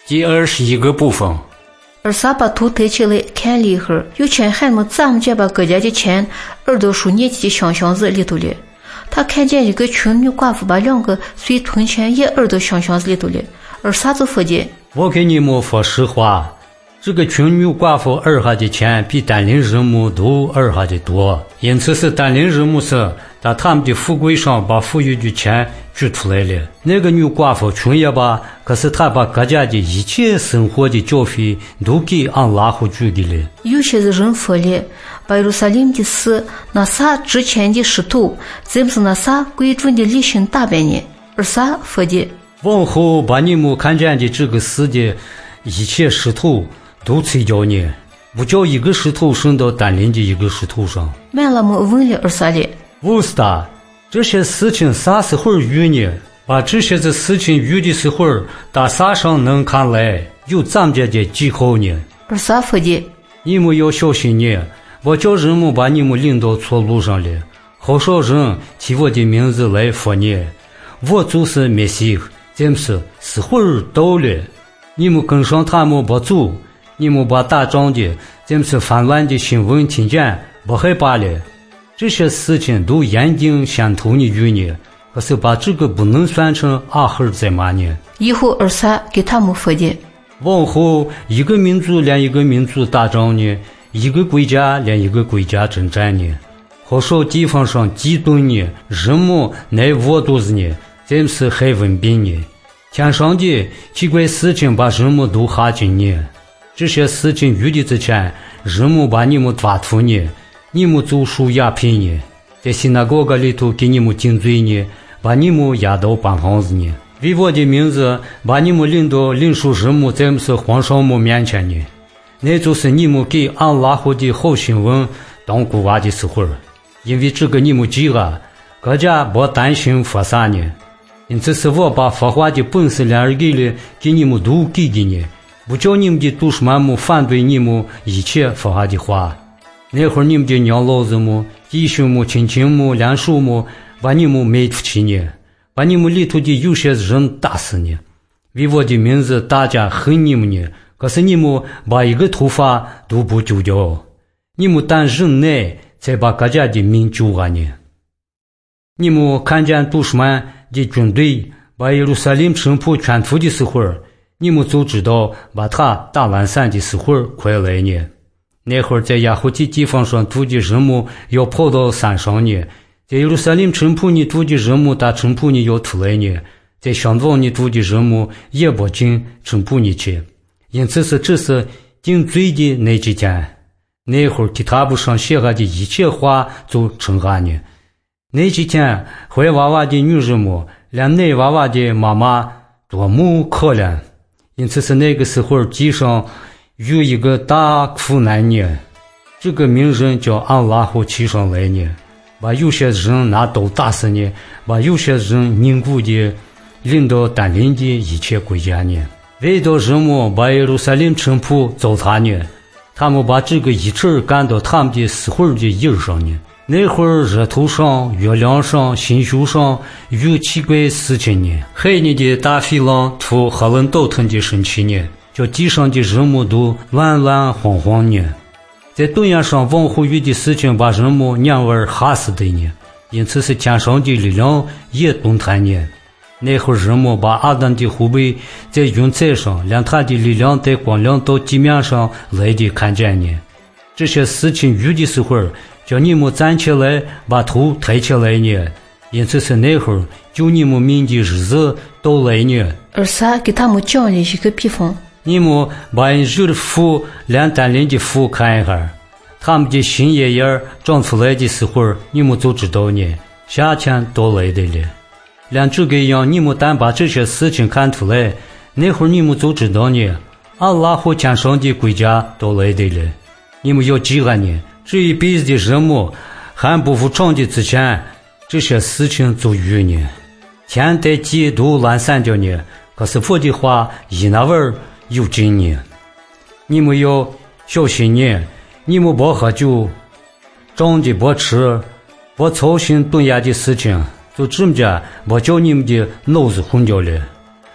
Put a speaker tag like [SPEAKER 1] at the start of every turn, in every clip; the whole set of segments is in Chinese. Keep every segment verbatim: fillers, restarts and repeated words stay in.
[SPEAKER 1] 第二十一个部分。
[SPEAKER 2] 而撒把头抬起来看了一会儿，又见汉姆咱们家把各家的钱耳朵数捏进香箱子里头了。他看见一个穷女寡妇把两个碎铜钱也耳朵香箱子里头了。而撒就说的：
[SPEAKER 3] 我给你们说实话，这个穷女寡妇耳下的钱比单林人母都耳下的多，因此是单林人母是在他们的富贵上把富裕的钱举出来了。那个女寡妇穷也罢，可是她把各家的一切生活的缴费都给安拉户举的了。
[SPEAKER 2] 有些人说了，把耶路撒冷的事，那啥值钱的石头，怎么是那啥贵重的礼品打扮呢？而啥说的？
[SPEAKER 3] 往后把你们看见的这个世的一切石头都拆掉呢，不叫一个石头升到单林的一个石头上。
[SPEAKER 2] 满了么问了而啥了？
[SPEAKER 3] 乌斯达，这些事情啥时候遇呢？把这些的事情遇的时候，打啥上能看来有咱们家的记号呢？
[SPEAKER 2] 而啥说的？
[SPEAKER 3] 你们要小心呢，我叫人们把你们领到错路上了，好少人提我的名字来说呢。我就是梅西，怎么是时候到了？你们跟上他们不走，你们把打仗的怎么是反乱的新闻听见不害怕了？这些事情都眼睛先头你遇呢，可是把这个不能算成阿赫在嘛呢？
[SPEAKER 2] 以后二啥给他们说的？
[SPEAKER 3] 往后一个民族连一个民族打仗呢，一个国家连一个国家征战呢，好少地方上极端呢，人们来饿肚子呢，怎么是害瘟病呢？天上的奇怪事情把人们都吓进呢。这些事情遇的之前，人们把你们抓住呢，你们就属鸦片呢，在西那哥哥里头给你们定罪呢，把你们押到办房子呢，为我的名字把你们领到领属人们在是皇上们面前呢，那就是你们给安拉后的好新闻当国娃的时候。因为这个你们记啊，各家不担心发啥呢，因此是我把发话的本事两人给了给你们都给的呢，不叫你们的都市们反对你们一切发话的话。那会儿你们的娘老子们、弟兄们、亲戚们、两叔们把你们卖出去呢，把你们里头的有些人打死呢，为我的名字大家恨你们呢，可是你们把一个头发都不丢掉，你们但忍耐才把各家的命救完呢。你们看见都市们的军队把耶路撒冷城堡全屠的时候，你们就知道把他打完散的时候快来呢。那会儿在亚胡提地方上住的人们要跑到山上呢，在耶路撒冷城堡里住的人们打城堡里要出来呢，在乡庄里住的人们也不进城堡里去。因此是这是定罪的那几天，那会儿给他不上写下的一切话就成下呢。那几天怀娃娃的女人们连奶娃娃的妈妈多么可怜，因此是那个时候地上有一个大苦难呢，这个名人叫安拉后骑上来呢，把有些人拿刀打死呢，把有些人凝固的领到单林的一切国家呢，为到人们把耶路撒冷城堡糟蹋呢，他们把这个一切干到他们的死活的印上呢。那会儿日头上、月亮上、星宿上有奇怪事情呢，海里的大飞浪突哈伦倒腾的神奇呢，叫地上的人们都乱乱慌慌呢。在东亚上往后遇的事情把人们娘儿吓死的呢，因此是天上的力量也动弹呢。那会儿人们把阿当的后背在云彩上，让他的力量带光亮到地面上来的看见呢。这些事情遇的时候，叫你们站起来把头抬起来呢，因此是那会儿救你们命的日子到来呢。
[SPEAKER 2] 而啥给他们讲了一个比方，
[SPEAKER 3] 你们把日的父连单林的父看一下，他们的新叶叶长出来的时候，你们就知道呢，夏天到来的了。连这个样，你们但把这些事情看出来，那会儿你们就知道呢，安拉和天上的国家到来的了。你们要记着呢，这一辈子的人们还不服长的之前，这些事情就遇呢，天带地都懒散掉呢，可是我的话一那味儿有真呢。你们要小心呢，你们不喝酒，长的不吃，不操心东亚的事情，就这么着不叫你们的脑子混掉了。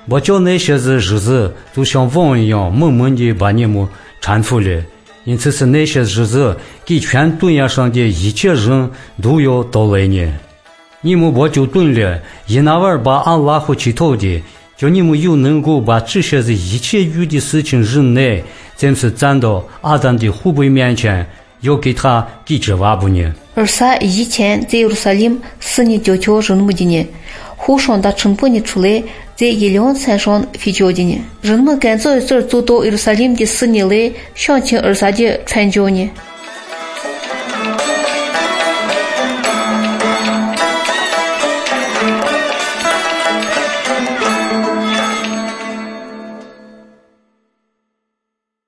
[SPEAKER 3] 我叫那些日日子就像网一样猛猛地把你们缠住了，因此是那些日子给全dun亚上的一切人都要到来呢。你们把就顿了，一那玩把安拉和祈祷的，叫你们又能够把这些的一切有的事情忍耐，真是站到阿当的后辈面前，要给他给这话不呢？
[SPEAKER 2] 而撒以前在耶路撒冷四年教教人们的呢，后上的城堡呢出来，在一两山上飞教的呢，人们赶早一阵走到耶路撒冷的四年来，想请而撒的传教呢。